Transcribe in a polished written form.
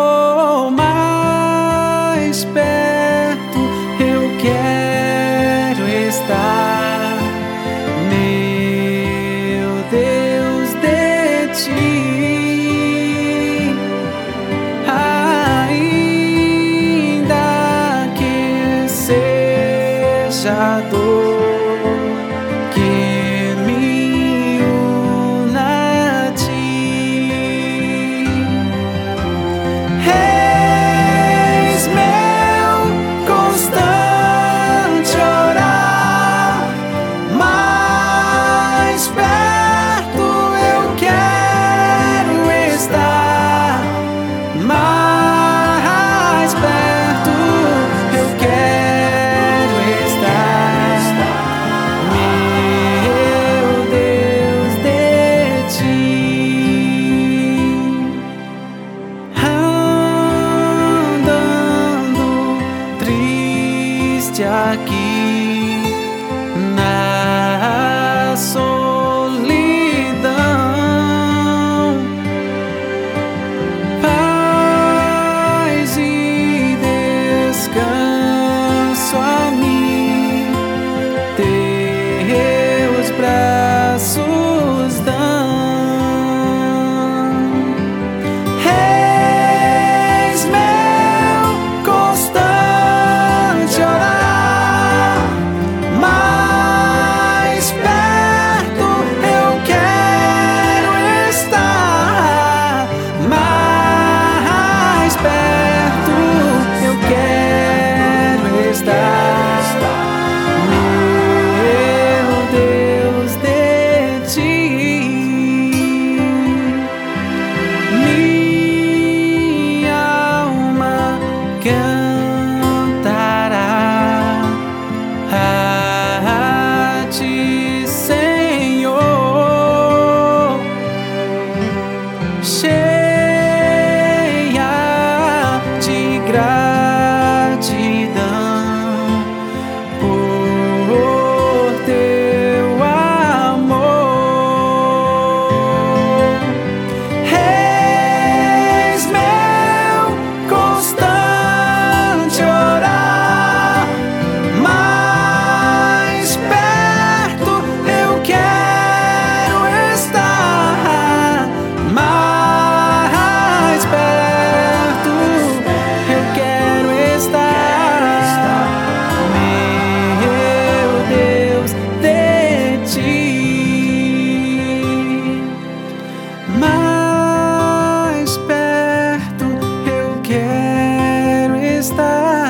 mais perto eu quero estar, meu Deus, de ti. Ainda que seja dor que me una a ti, és meu constante orar, mais perto eu quero estar, mais perto eu quero estar, meu Deus, de ti. Andando triste aqui na solidão, paz e descanso a mim teus braços dão. És meu constante orar, mais perto eu quero estar, mais perto eu quero estar, meu Deus, de ti. Minha alma cantará a ti, Senhor, cheia de gratidão por teu amor. És meu constante orar, mais perto eu quero estar, mais perto eu quero estar, meu Deus, de ti. Mais perto eu quero estar.